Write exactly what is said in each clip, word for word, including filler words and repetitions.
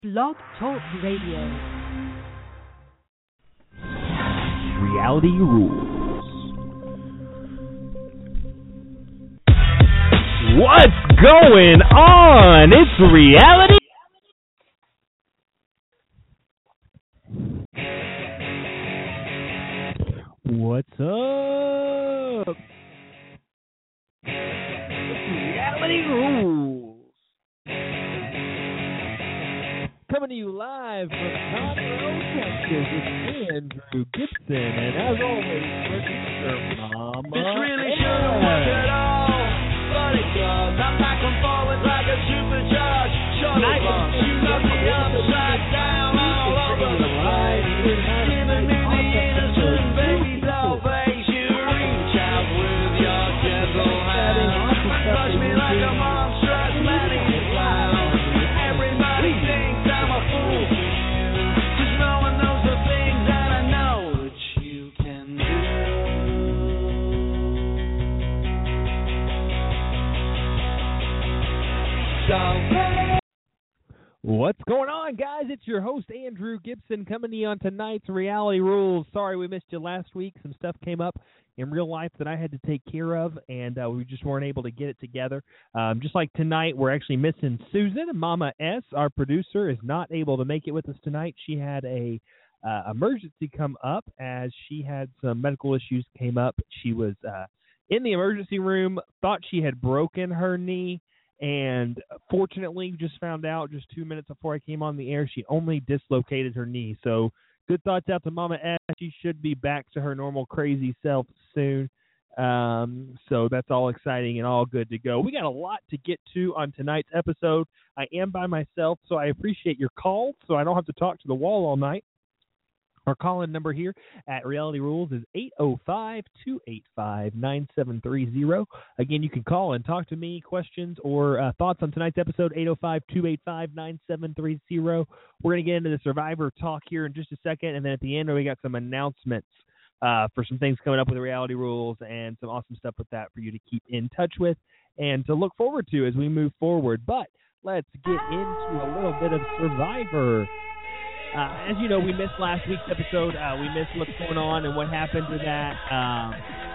Blog Talk Radio. Reality Rules. What's going on? It's Reality. What's up? It's Reality Rules. Coming to you live from Conroe, Texas, it's Andrew Gibson, and as always, producer Mama This really shouldn't work at all, but it does. I'm back and forwards like a supercharged shuttle bus. You knock me upside down all over the place, giving me the innocent baby doll face. You reach out with your gentle hand, touch me like a monstrous maniac clown. Everybody thinks I'm a fool for you, 'cause no one knows the things that I know that you can do. What's going on, guys? It's your host, Andrew Gibson, coming to you on tonight's Reality Rules. Sorry we missed you last week. Some stuff came up in real life that I had to take care of, and uh, we just weren't able to get it together. Um, just like tonight, we're actually missing Susan. Mama S, our producer, is not able to make it with us tonight. She had a uh, emergency come up as she had some medical issues came up. She was uh, in the emergency room, thought she had broken her knee, and fortunately just found out just two minutes before I came on the air, she only dislocated her knee. So good thoughts out to Mama S. She should be back to her normal crazy self soon. Um, so that's all exciting and all good to go. We got a lot to get to on tonight's episode. I am by myself, so I appreciate your calls so I don't have to talk to the wall all night. Our call-in number here at Reality Rules is eight oh five, two eight five, nine seven three zero. Again, you can call and talk to me, questions or uh, thoughts on tonight's episode, eight oh five, two eight five, nine seven three zero. We're going to get into the Survivor talk here in just a second, and then at the end we got some announcements uh, for some things coming up with the Reality Rules and some awesome stuff with that for you to keep in touch with and to look forward to as we move forward. But let's get into a little bit of Survivor. Uh, as you know, we missed last week's episode. Uh, we missed what's going on and what happened to that. Um,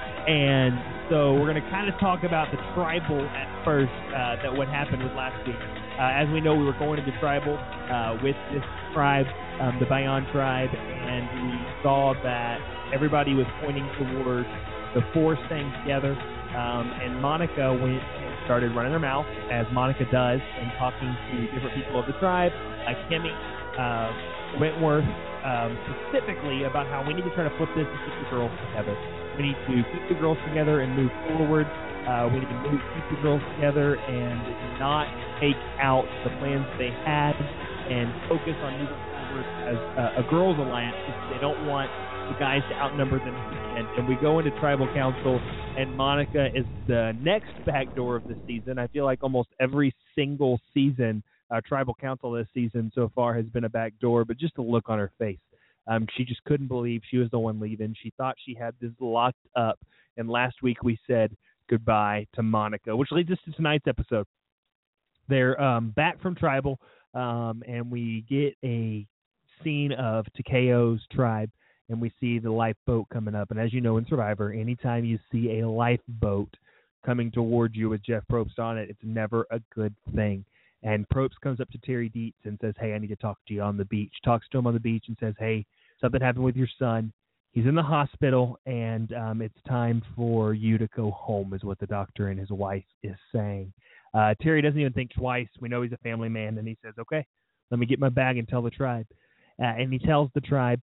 and so we're going to kind of talk about the tribal at first, uh, that what happened with last week. Uh, as we know, we were going to the tribal uh, with this tribe, um, the Bayon tribe, and we saw that everybody was pointing towards the four staying together. Um, and Monica went and started running her mouth, as Monica does, and talking to different people of the tribe, like Kimmy, uh, Wentworth, um, specifically about how we need to try to flip this and keep the girls together. We need to keep the girls together and move forward. Uh, we need to move, keep the girls together and not take out the plans they had and focus on moving forward as uh, a girls' alliance because they don't want the guys to outnumber them. And, and we go into tribal council, and Monica is the next backdoor of the season. I feel like almost every single season Uh, tribal council this season so far has been a back door, but just the look on her face. Um, she just couldn't believe she was the one leaving. She thought she had this locked up, and last week we said goodbye to Monica, which leads us to tonight's episode. They're um, back from tribal, um, and we get a scene of Takeo's tribe, and we see the lifeboat coming up. And as you know in Survivor, anytime you see a lifeboat coming towards you with Jeff Probst on it, it's never a good thing. And Probst comes up to Terry Dietz and says, hey, I need to talk to you on the beach. Talks to him on the beach and says, hey, something happened with your son. He's in the hospital, and um, it's time for you to go home, is what the doctor and his wife is saying. Uh, Terry doesn't even think twice. We know he's a family man, and he says, okay, let me get my bag and tell the tribe. Uh, and he tells the tribe,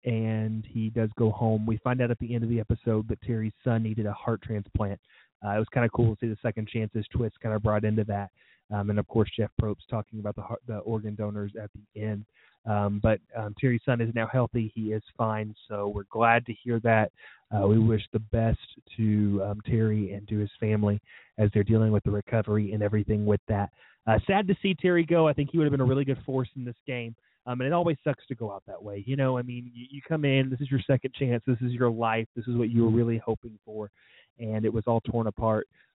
and he does go home. We find out at the end of the episode that Terry's son needed a heart transplant. Uh, it was kind of cool to see the second chances twist kind of brought into that. Um, and, of course, Jeff Probst talking about the the organ donors at the end. Um, but um, Terry's son is now healthy. He is fine, so we're glad to hear that. Uh, we wish the best to um, Terry and to his family as they're dealing with the recovery and everything with that. Uh, sad to see Terry go. I think he would have been a really good force in this game. Um, and it always sucks to go out that way. You know, I mean, you, you come in, this is your second chance, this is your life, this is what you were really hoping for, and it was all torn apart.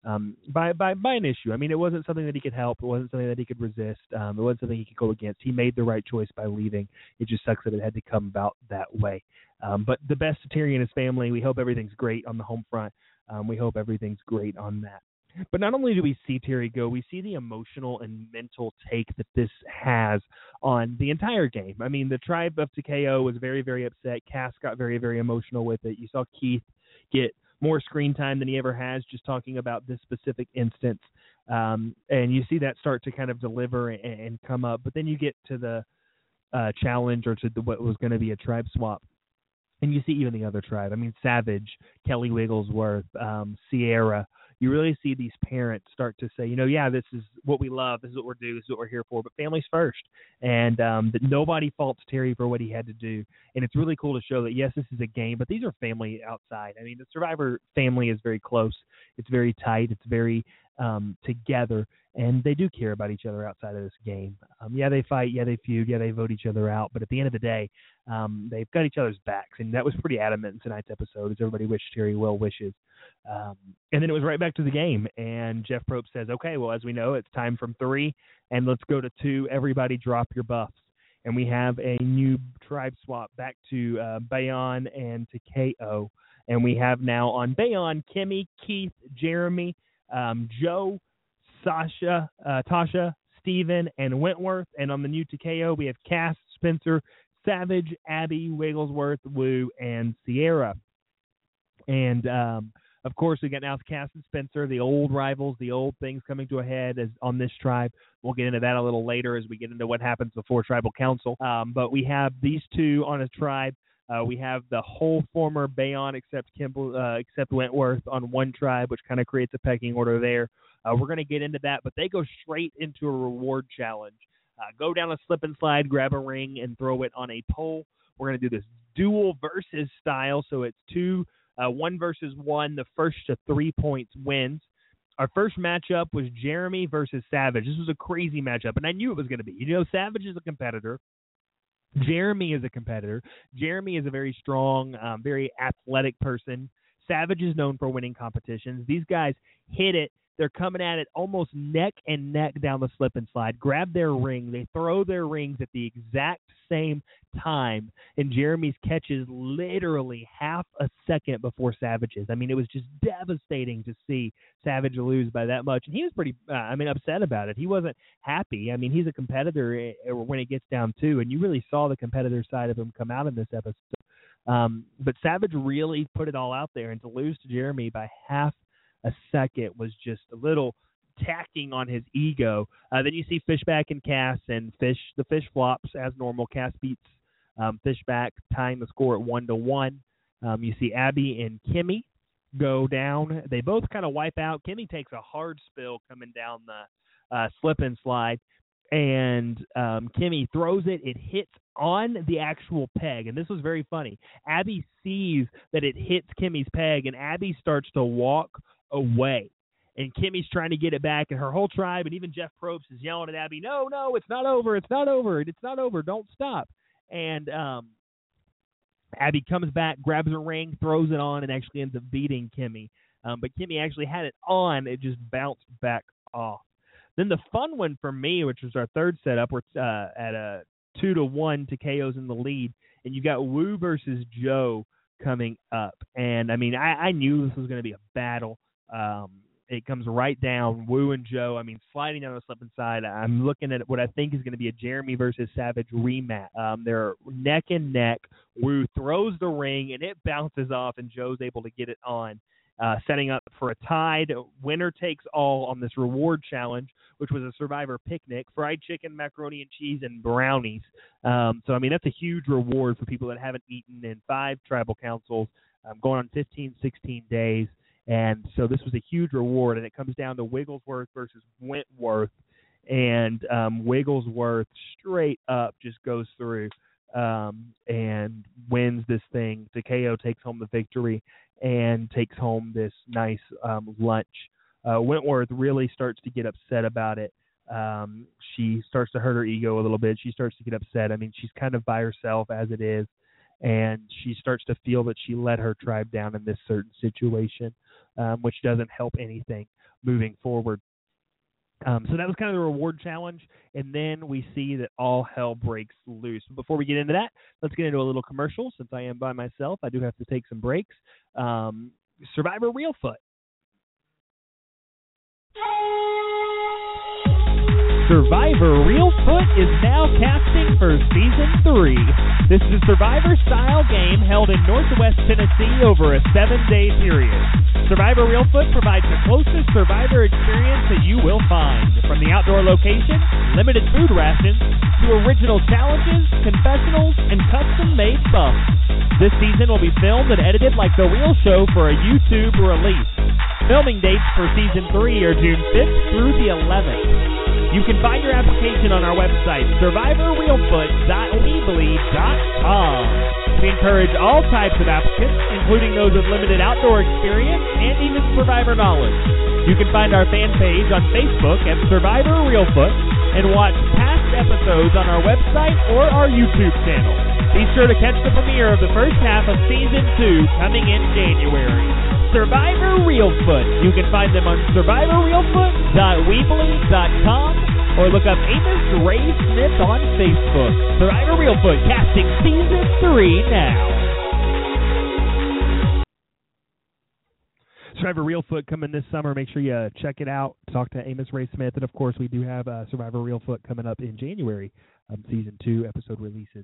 um, by, by by an issue. I mean, it wasn't something that he could help. It wasn't something that he could resist. Um, it wasn't something he could go against. He made the right choice by leaving. It just sucks that it had to come about that way. Um, but the best to Terry and his family. We hope everything's great on the home front. Um, we hope everything's great on that. But not only do we see Terry go, we see the emotional and mental take that this has on the entire game. I mean, the tribe of T K O was very, very upset. Cass got very, very emotional with it. You saw Keith get more screen time than he ever has just talking about this specific instance. Um, and you see that start to kind of deliver and, and come up. But then you get to the uh, challenge or to the, what was going to be a tribe swap. And you see even the other tribe. I mean, Savage, Kelly Wigglesworth, um, Sierra. You really see these parents start to say, you know, yeah, this is what we love. This is what we're doing. This is what we're here for. But family's first. And um, that nobody faults Terry for what he had to do. And it's really cool to show that, yes, this is a game, but these are family outside. I mean, the Survivor family is very close. It's very tight. It's very um, together. And they do care about each other outside of this game. Um, yeah, they fight. Yeah, they feud. Yeah, they vote each other out. But at the end of the day, um, they've got each other's backs. And that was pretty adamant in tonight's episode, as everybody wished Terry well wishes. Um, and then it was right back to the game. And Jeff Probst says, okay, well, as we know, it's time from three. And let's go to two. Everybody drop your buffs. And we have a new tribe swap back to uh, Bayon and to K O. And we have now on Bayon, Kimmy, Keith, Jeremy, um, Joe, Sasha, uh, Tasha, Steven, and Wentworth. And on the new T K O, we have Cass, Spencer, Savage, Abby, Wigglesworth, Woo, and Sierra. And, um, of course, we got now Cass and Spencer, the old rivals, the old things coming to a head as on this tribe. We'll get into that a little later as we get into what happens before Tribal Council. Um, but we have these two on a tribe. Uh, we have the whole former Bayon except Kimball, uh, except Wentworth on one tribe, which kind of creates a pecking order there. Uh, we're going to get into that, but they go straight into a reward challenge. Uh, go down a slip and slide, grab a ring, and throw it on a pole. We're going to do this dual versus style, so it's two, uh, one versus one. The first to three points wins. Our first matchup was Jeremy versus Savage. This was a crazy matchup, and I knew it was going to be. You know, Savage is a competitor. Jeremy is a competitor. Jeremy is a very strong, um, very athletic person. Savage is known for winning competitions. These guys hit it. They're coming at it almost neck and neck down the slip and slide. Grab their ring. They throw their rings at the exact same time. And Jeremy's catches literally half a second before Savage's. I mean, it was just devastating to see Savage lose by that much. And he was pretty, uh, I mean, upset about it. He wasn't happy. I mean, he's a competitor when it gets down to, and you really saw the competitor side of him come out in this episode. Um, but Savage really put it all out there, and to lose to Jeremy by half a second was just a little tacking on his ego. Uh, then you see Fishback and Cass, and Fish the Fish flops as normal. Cass beats um, Fishback, tying the score at one to one. Um, you see Abby and Kimmy go down. They both kind of wipe out. Kimmy takes a hard spill coming down the uh, slip and slide, and um, Kimmy throws it. It hits on the actual peg, and this was very funny. Abby sees that it hits Kimmy's peg, and Abby starts to walk away, and Kimmy's trying to get it back, and her whole tribe and even Jeff Probst is yelling at Abby, no, no, it's not over, it's not over, it's not over, don't stop. And um, Abby comes back, grabs a ring, throws it on, and actually ends up beating Kimmy. Um, but Kimmy actually had it on, it just bounced back off. Then the fun one for me, which was our third setup, we're uh, at a two to one to K O's in the lead, and you got Woo versus Joe coming up. And I mean, I, I knew this was going to be a battle. Um, it comes right down, Woo and Joe. I mean, sliding down the slip and slide. I'm looking at what I think is going to be a Jeremy versus Savage rematch. Um, they're neck and neck. Woo throws the ring, and it bounces off, and Joe's able to get it on, uh, setting up for a tied winner takes all on this reward challenge, which was a Survivor picnic, fried chicken, macaroni and cheese, and brownies. Um, so, I mean, that's a huge reward for people that haven't eaten in five tribal councils, um, going on fifteen, sixteen days. And so this was a huge reward, and it comes down to Wigglesworth versus Wentworth. And um, Wigglesworth straight up just goes through um, and wins this thing. T K O takes home the victory and takes home this nice um, lunch. Uh, Wentworth really starts to get upset about it. Um, she starts to hurt her ego a little bit. She starts to get upset. I mean, she's kind of by herself as it is, and she starts to feel that she let her tribe down in this certain situation, um, which doesn't help anything. moving forward. Um, so that was kind of the reward challenge, and then we see that all hell breaks loose. Before we get into that, let's get into a little commercial. Since I am by myself, I do have to take some breaks. Um, Survivor Reelfoot. Survivor Reelfoot is now casting for Season three. This is a Survivor-style game held in Northwest Tennessee over a seven-day period. Survivor Reelfoot provides the closest Survivor experience that you will find. From the outdoor location, limited food rations, to original challenges, confessionals, and custom-made buffs. This season will be filmed and edited like the real show for a YouTube release. Filming dates for Season three are June fifth through the eleventh. You can find your application on our website, survivor reelfoot dot weebly dot com. We encourage all types of applicants, including those with limited outdoor experience and even Survivor knowledge. You can find our fan page on Facebook at Survivor Reelfoot and watch past episodes on our website or our YouTube channel. Be sure to catch the premiere of the first half of Season two coming in January. Survivor Reelfoot. You can find them on survivor reelfoot dot weebly dot com or look up Amos Ray Smith on Facebook. Survivor Reelfoot casting Season three now. Survivor Reelfoot coming this summer. Make sure you uh, check it out. Talk to Amos Ray Smith. And, of course, we do have uh, Survivor Reelfoot coming up in January, um, Season two episode releases.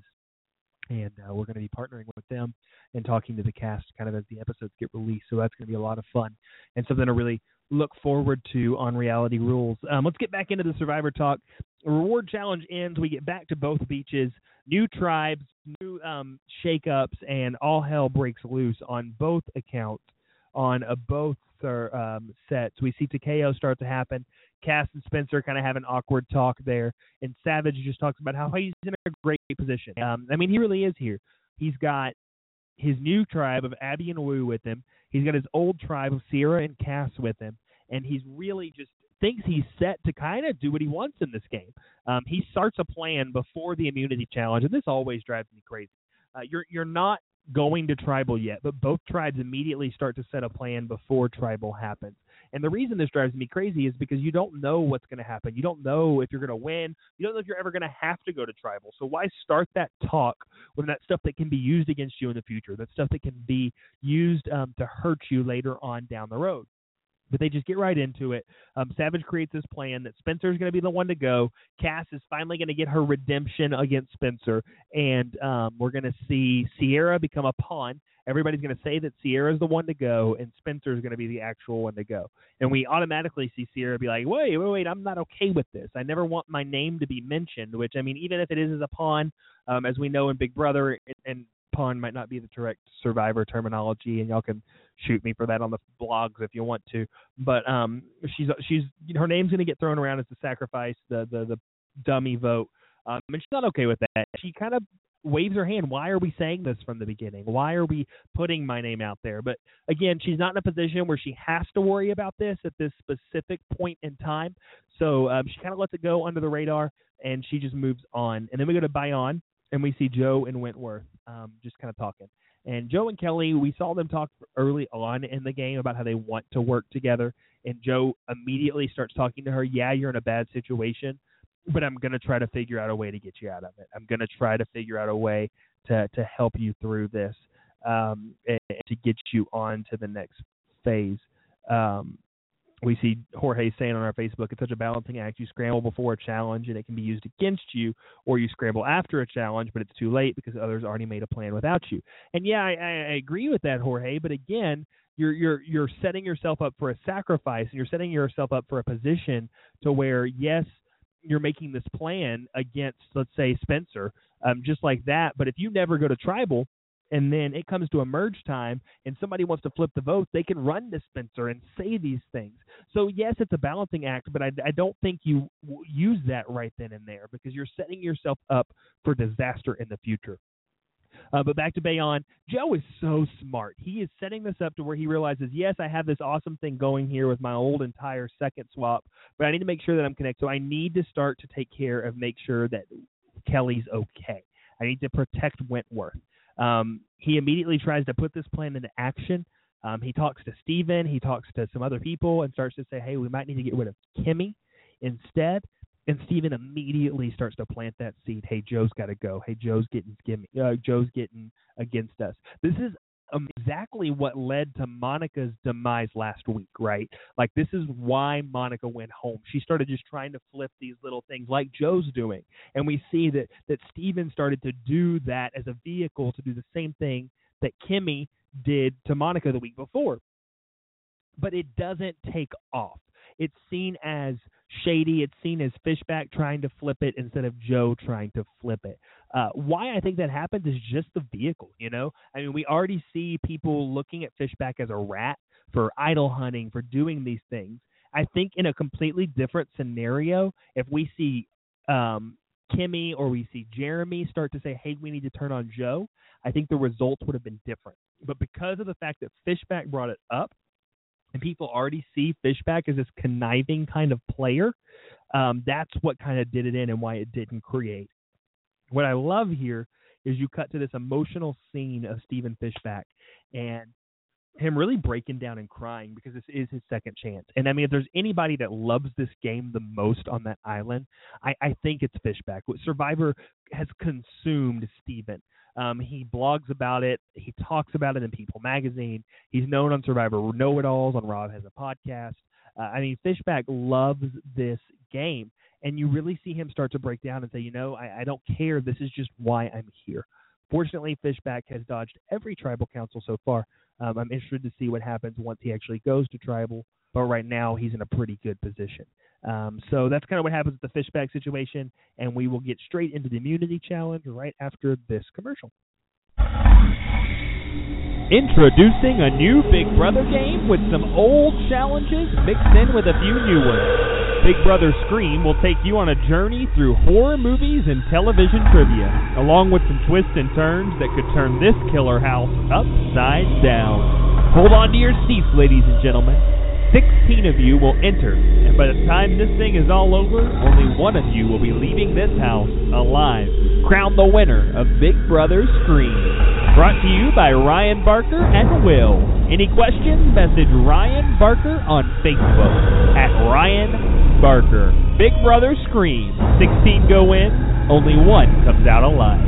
And uh, we're going to be partnering with them and talking to the cast kind of as the episodes get released. So that's going to be a lot of fun and something to really look forward to on Reality Rules. Um, let's get back into the Survivor talk. The reward challenge ends. We get back to both beaches, new tribes, new um, shakeups, and all hell breaks loose on both accounts, on uh, both um, sets. We see T K O start to happen. Cass and Spencer kind of have an awkward talk there, and Savage just talks about how he's in a great position. Um, I mean, he really is here. He's got his new tribe of Abby and Woo with him. He's got his old tribe of Sierra and Cass with him, and he's really just thinks he's set to kind of do what he wants in this game. Um, he starts a plan before the immunity challenge, and this always drives me crazy. Uh, you're you're not going to tribal yet, but both tribes immediately start to set a plan before tribal happens. And the reason this drives me crazy is because you don't know what's going to happen. You don't know if you're going to win. You don't know if you're ever going to have to go to tribal. So why start that talk when that stuff that can be used against you in the future, that stuff that can be used um, to hurt you later on down the road? But they just get right into it. Um, Savage creates this plan that Spencer's going to be the one to go. Cass is finally going to get her redemption against Spencer, and um, we're going to see Sierra become a pawn. Everybody's going to say that Sierra's the one to go, and Spencer's going to be the actual one to go. And we automatically see Sierra be like, wait, wait, wait, I'm not okay with this. I never want my name to be mentioned, which, I mean, even if it is as a pawn, um, as we know in Big Brother, and, and pawn might not be the correct Survivor terminology, and y'all can shoot me for that on the blogs if you want to. But um, she's she's her name's going to get thrown around as the sacrifice, the the, the dummy vote, um, and she's not okay with that. She kind of waves her hand. Why are we saying this from the beginning? Why are we putting my name out there? But again, she's not in a position where she has to worry about this at this specific point in time. So um, she kind of lets it go under the radar, and she just moves on. And then we go to Bayonne, and we see Joe and Wentworth um, just kind of talking. And Joe and Kelly, we saw them talk early on in the game about how they want to work together. And Joe immediately starts talking to her, yeah, you're in a bad situation, but I'm going to try to figure out a way to get you out of it. I'm going to try to figure out a way to, to help you through this um, and to get you on to the next phase. Um, we see Jorge saying on our Facebook, it's such a balancing act. You scramble before a challenge, and it can be used against you, or you scramble after a challenge, but it's too late because others already made a plan without you. And, yeah, I, I agree with that, Jorge, but, again, you're you're you're setting yourself up for a sacrifice, and you're setting yourself up for a position to where, yes, you're making this plan against, let's say, Spencer, um, just like that. But if you never go to tribal, and then it comes to a merge time and somebody wants to flip the vote, they can run to Spencer and say these things. So, yes, it's a balancing act, but I, I don't think you w- use that right then and there because you're setting yourself up for disaster in the future. Uh, but back to Bayonne, Joe is so smart. He is setting this up to where he realizes, yes, I have this awesome thing going here with my old entire second swap, but I need to make sure that I'm connected. So I need to start to take care of make sure that Kelly's okay. I need to protect Wentworth. Um, he immediately tries to put this plan into action, Um, he talks to Steven, he talks to some other people and starts to say, hey, we might need to get rid of Kimmy instead. And Steven immediately starts to plant that seed. Hey, Joe's got to go. Hey, Joe's getting uh, Joe's getting against us. This is um, exactly what led to Monica's demise last week, right? Like, this is why Monica went home. She started just trying to flip these little things like Joe's doing. And we see that, that Steven started to do that as a vehicle to do the same thing that Kimmy did to Monica the week before. But it doesn't take off. It's seen as shady. It's seen as Fishback trying to flip it instead of Joe trying to flip it. Uh, why I think that happens is just the vehicle, you know? I mean, we already see people looking at Fishback as a rat for idol hunting, for doing these things. I think in a completely different scenario, if we see um, Kimmy or we see Jeremy start to say, hey, we need to turn on Joe, I think the results would have been different. But because of the fact that Fishback brought it up, and people already see Fishback as this conniving kind of player, um, that's what kind of did it in and why it didn't create. What I love here is you cut to this emotional scene of Steven Fishback and him really breaking down and crying because this is his second chance. And, I mean, if there's anybody that loves this game the most on that island, I, I think it's Fishback. Survivor has consumed Steven. Um, he blogs about it. He talks about it in People Magazine. He's known on Survivor Know-It-Alls, on Rob Has a Podcast. Uh, I mean, Fishback loves this game, and you really see him start to break down and say, you know, I, I don't care. This is just why I'm here. Fortunately, Fishback has dodged every tribal council so far. Um, I'm interested to see what happens once he actually goes to tribal, but right now he's in a pretty good position. Um, so that's kind of what happens with the Fishback situation, and we will get straight into the immunity challenge right after this commercial. Introducing a new Big Brother game with some old challenges mixed in with a few new ones. Big Brother Scream will take you on a journey through horror movies and television trivia, along with some twists and turns that could turn this killer house upside down. Hold on to your seats, ladies and gentlemen. Sixteen of you will enter, and by the time this thing is all over, only one of you will be leaving this house alive. Crown the winner of Big Brother Scream. Brought to you by Ryan Barker and Will. Any questions? Message Ryan Barker on Facebook at Ryan Barker. Big Brother Scream. sixteen go in, only one comes out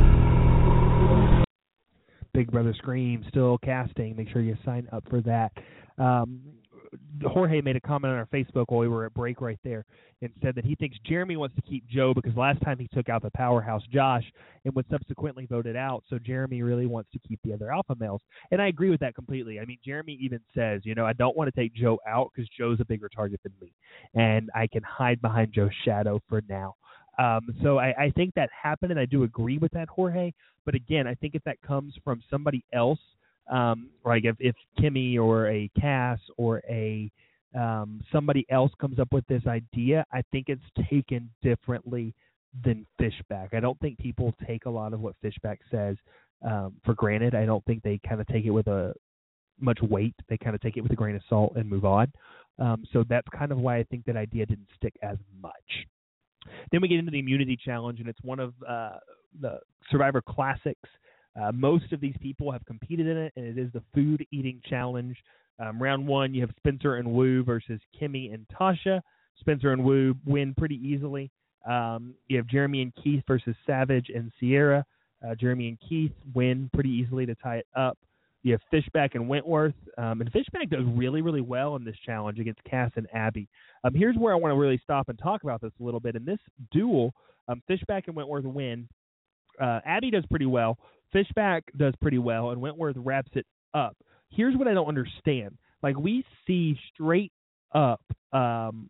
alive. Big Brother Scream still casting. Make sure you sign up for that. Um, Jorge made a comment on our Facebook while we were at break right there and said that he thinks Jeremy wants to keep Joe because last time he took out the powerhouse Josh and was subsequently voted out, so Jeremy really wants to keep the other alpha males. And I agree with that completely. I mean, Jeremy even says, you know, I don't want to take Joe out because Joe's a bigger target than me, and I can hide behind Joe's shadow for now. Um, so I, I think that happened, and I do agree with that, Jorge. But again, I think if that comes from somebody else, Um, like if, if Kimmy or a Cass or a um, somebody else comes up with this idea, I think it's taken differently than Fishback. I don't think people take a lot of what Fishback says um, for granted. I don't think they kind of take it with a much weight. They kind of take it with a grain of salt and move on. Um, so that's kind of why I think that idea didn't stick as much. Then we get into the immunity challenge, and it's one of uh, the Survivor Classics. Uh, most of these people have competed in it, and it is the food eating challenge. Um, round one, you have Spencer and Wu versus Kimmy and Tasha. Spencer and Wu win pretty easily. Um, you have Jeremy and Keith versus Savage and Sierra. Uh, Jeremy and Keith win pretty easily to tie it up. You have Fishback and Wentworth. Um, and Fishback does really, really well in this challenge against Cass and Abby. Um, here's where I want to really stop and talk about this a little bit. In this duel, um, Fishback and Wentworth win. Uh, Abby does pretty well. Fishback does pretty well, and Wentworth wraps it up. Here's what I don't understand. Like, we see straight up um,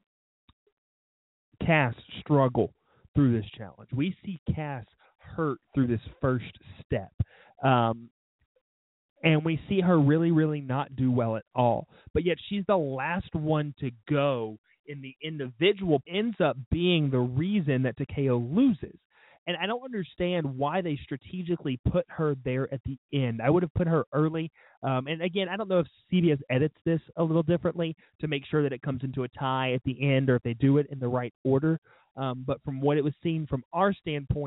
Cass struggle through this challenge. We see Cass hurt through this first step. Um, and we see her really, really not do well at all. But yet she's the last one to go in the individual, ends up being the reason that Takeo loses. And I don't understand why they strategically put her there at the end. I would have put her early. Um, and again, I don't know if C B S edits this a little differently to make sure that it comes into a tie at the end or if they do it in the right order. Um, but from what it was seen from our standpoint,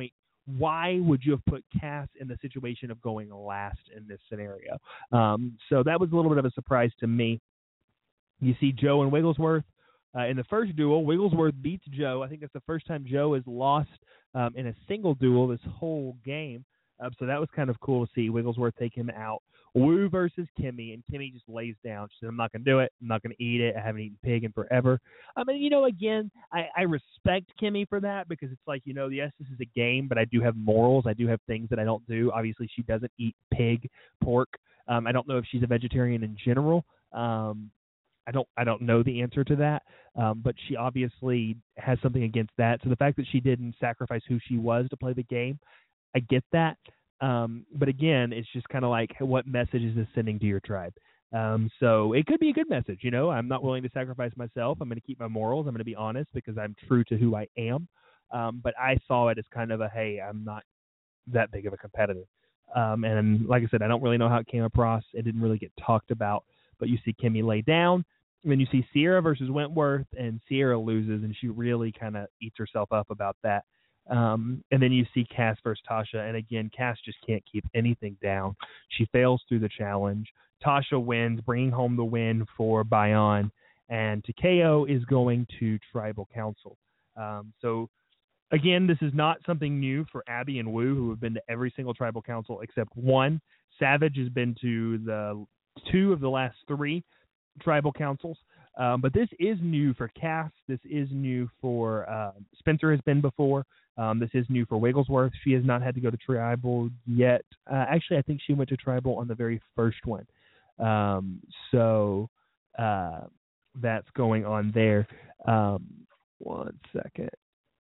why would you have put Cass in the situation of going last in this scenario? Um, so that was a little bit of a surprise to me. You see Joe and Wigglesworth. Uh, in the first duel, Wigglesworth beats Joe. I think that's the first time Joe has lost um, in a single duel this whole game. Uh, so that was kind of cool to see Wigglesworth take him out. Woo versus Kimmy, and Kimmy just lays down. She said, I'm not going to do it. I'm not going to eat it. I haven't eaten pig in forever. I mean, you know, again, I, I respect Kimmy for that because it's like, you know, yes, this is a game, but I do have morals. I do have things that I don't do. Obviously, she doesn't eat pig, pork. Um, I don't know if she's a vegetarian in general. Um, I don't I don't know the answer to that, um, but she obviously has something against that. So the fact that she didn't sacrifice who she was to play the game, I get that. Um, but again, it's just kind of like, what message is this sending to your tribe? Um, so it could be a good message. You know, I'm not willing to sacrifice myself. I'm going to keep my morals. I'm going to be honest because I'm true to who I am. Um, but I saw it as kind of a, hey, I'm not that big of a competitor. Um, and like I said, I don't really know how it came across. It didn't really get talked about. But you see Kimmy lay down. And then you see Sierra versus Wentworth, and Sierra loses, and she really kind of eats herself up about that. Um, and then you see Cass versus Tasha, and again, Cass just can't keep anything down. She fails through the challenge. Tasha wins, bringing home the win for Bayon, and Takeo is going to Tribal Council. Um, so, again, this is not something new for Abby and Wu, who have been to every single Tribal Council except one. Savage has been to the two of the last three Tribal Councils, um, but this is new for Cass. This is new for uh, Spencer has been before. Um, this is new for Wigglesworth. She has not had to go to Tribal yet. Uh, actually, I think she went to Tribal on the very first one. Um, so uh, that's going on there. Um, one second.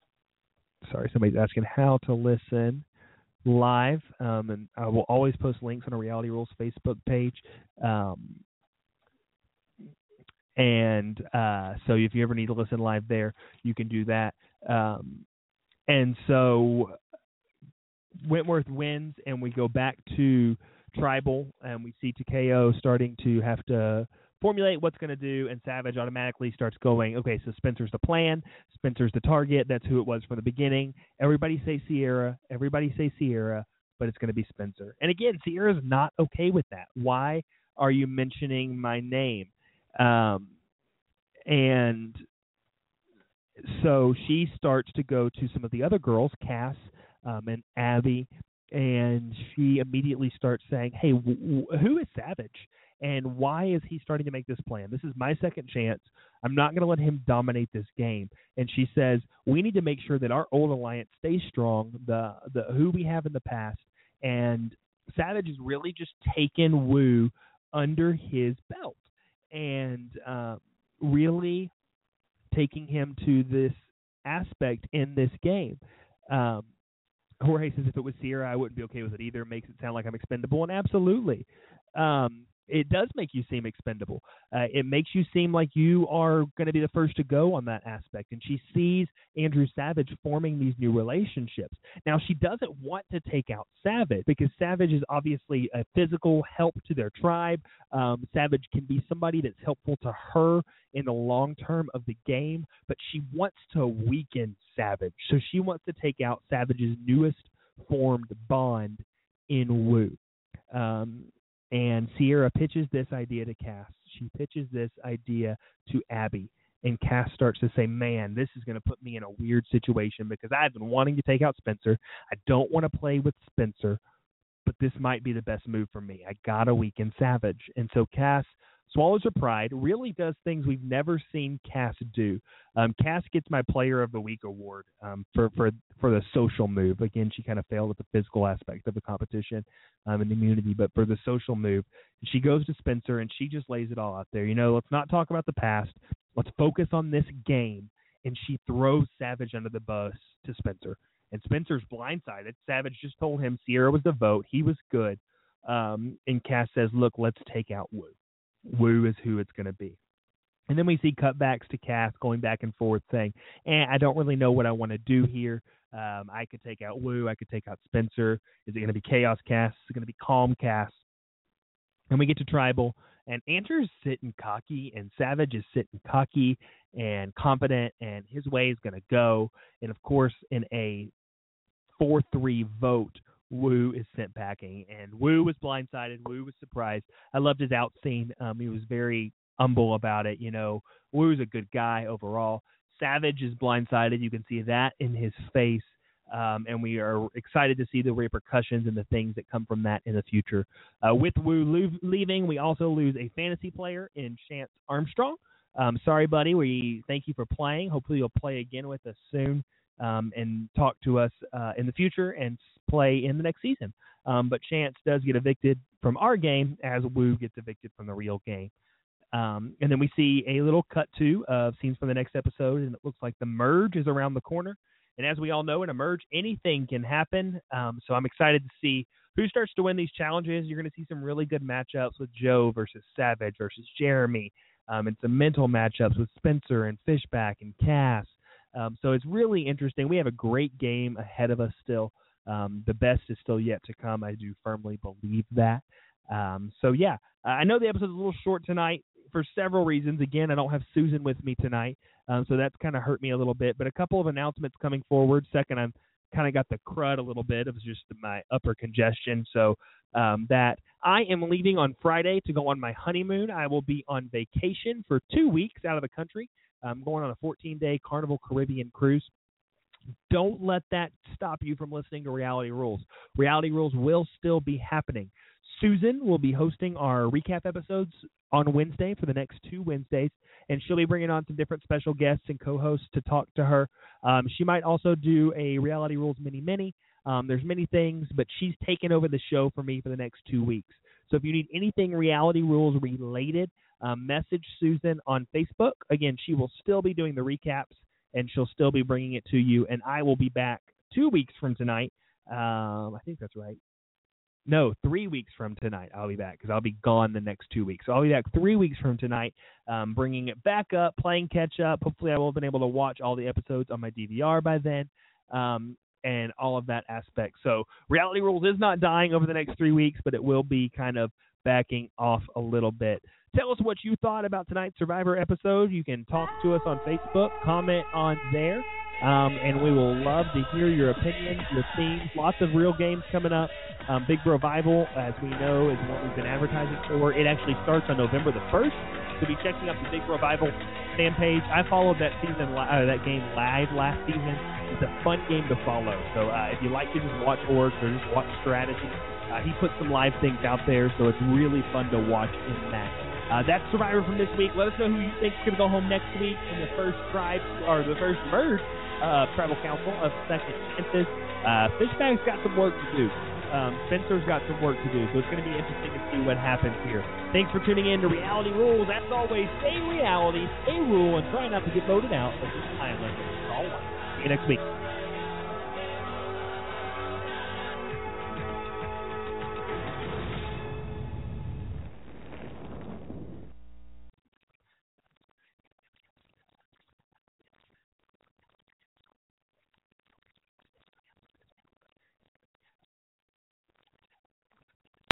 Sorry, somebody's asking how to listen live, um, and I will always post links on a Reality Rules Facebook page. Um, And uh, so if you ever need to listen live there, you can do that. Um, and so Wentworth wins, and we go back to Tribal, and we see Takeo starting to have to formulate what's going to do, and Savage automatically starts going, okay, so Spencer's the plan, Spencer's the target, that's who it was from the beginning. Everybody say Sierra, everybody say Sierra, but it's going to be Spencer. And again, Sierra's not okay with that. Why are you mentioning my name? Um, and so she starts to go to some of the other girls, Cass um, and Abby, and she immediately starts saying, hey, w- w- who is Savage? And why is he starting to make this plan? This is my second chance. I'm not going to let him dominate this game. And she says, we need to make sure that our old alliance stays strong, the, the who we have in the past. And Savage has really just taken Wu under his belt. And uh, really taking him to this aspect in this game. Um, Jorge says if it was Sierra, I wouldn't be okay with it either. Makes it sound like I'm expendable, and absolutely. Um, it does make you seem expendable. Uh, it makes you seem like you are going to be the first to go on that aspect. And she sees Andrew Savage forming these new relationships. Now, she doesn't want to take out Savage because Savage is obviously a physical help to their tribe. Um, Savage can be somebody that's helpful to her in the long term of the game, but she wants to weaken Savage. So she wants to take out Savage's newest formed bond in Wu. Um, And Sierra pitches this idea to Cass. She pitches this idea to Abby. And Cass starts to say, man, this is going to put me in a weird situation because I've been wanting to take out Spencer. I don't want to play with Spencer, but this might be the best move for me. I got to weaken Savage. And so Cass swallows her pride, really does things we've never seen Cass do. Um, Cass gets my Player of the Week award um, for, for, for the social move. Again, she kind of failed at the physical aspect of the competition um, and immunity, but for the social move, she goes to Spencer and she just lays it all out there. You know, let's not talk about the past. Let's focus on this game. And she throws Savage under the bus to Spencer. And Spencer's blindsided. Savage just told him Sierra was the vote. He was good. Um, and Cass says, look, let's take out Wu. Wu is who it's going to be. And then we see cutbacks to Cass going back and forth saying, eh, I don't really know what I want to do here. Um, I could take out Wu. I could take out Spencer. Is it going to be Chaos Cass? Is it going to be Calm Cass? And we get to Tribal, and Andrew's sitting cocky, and Savage is sitting cocky and confident, and his way is going to go. And, of course, in a four three vote, Woo is sent packing. And Woo was blindsided. Woo was surprised. I loved his out scene. Um, he was very humble about it. You know, Woo's a good guy overall. Savage is blindsided. You can see that in his face. Um, and we are excited to see the repercussions and the things that come from that in the future. Uh, with Woo lo- leaving, we also lose a fantasy player in Chance Armstrong. Um, sorry, buddy. We thank you for playing. Hopefully you'll play again with us soon um, and talk to us uh, in the future and play in the next season. Um, but Chance does get evicted from our game as Woo gets evicted from the real game. Um, and then we see a little cut to of scenes from the next episode, and it looks like the merge is around the corner. And as we all know, in a merge, anything can happen. Um, so I'm excited to see who starts to win these challenges. You're going to see some really good matchups with Joe versus Savage versus Jeremy, um, and some mental matchups with Spencer and Fishback and Cass. Um, so it's really interesting. We have a great game ahead of us still. Um, the best is still yet to come. I do firmly believe that. Um, so, yeah, I know the episode's a little short tonight for several reasons. Again, I don't have Susan with me tonight, um, so that's kind of hurt me a little bit. But a couple of announcements coming forward. Second, I'm kind of got the crud a little bit. It was just my upper congestion. So um, that I am leaving on Friday to go on my honeymoon. I will be on vacation for two weeks out of the country. I'm going on a fourteen-day Carnival Caribbean cruise. Don't let that stop you from listening to Reality Rules. Reality Rules will still be happening. Susan will be hosting our recap episodes on Wednesday for the next two Wednesdays, and she'll be bringing on some different special guests and co-hosts to talk to her. Um, she might also do a Reality Rules mini-mini. Um, there's many things, but she's taken over the show for me for the next two weeks. So if you need anything Reality Rules related, um, message Susan on Facebook. Again, she will still be doing the recaps, and she'll still be bringing it to you, and I will be back two weeks from tonight. Um, I think that's right. No, three weeks from tonight I'll be back because I'll be gone the next two weeks. So I'll be back three weeks from tonight, um, bringing it back up, playing catch-up. Hopefully I will have been able to watch all the episodes on my D V R by then, um, and all of that aspect. So Reality Rules is not dying over the next three weeks, but it will be kind of backing off a little bit. Tell us what you thought about tonight's Survivor episode. You can talk to us on Facebook, comment on there, um, and we will love to hear your opinions, your themes. Lots of real games coming up. Um, Big Revival, as we know, is what we've been advertising for. It actually starts on November the first. So be checking out the Big Revival fan page. I followed that season, uh, that game live last season. It's a fun game to follow. So uh, if you like to just watch orgs or just watch strategy, uh, he puts some live things out there, so it's really fun to watch in that. Uh, that's Survivor from this week. Let us know who you think is going to go home next week in the first tribe or the first merge uh, tribal council of Second Chances. Uh, Fishbag's got some work to do. Um, Spencer's got some work to do, so it's going to be interesting to see what happens here. Thanks for tuning in to Reality Rules. As always, stay reality, stay rule, and try not to get voted out of this island. That's all. See you next week.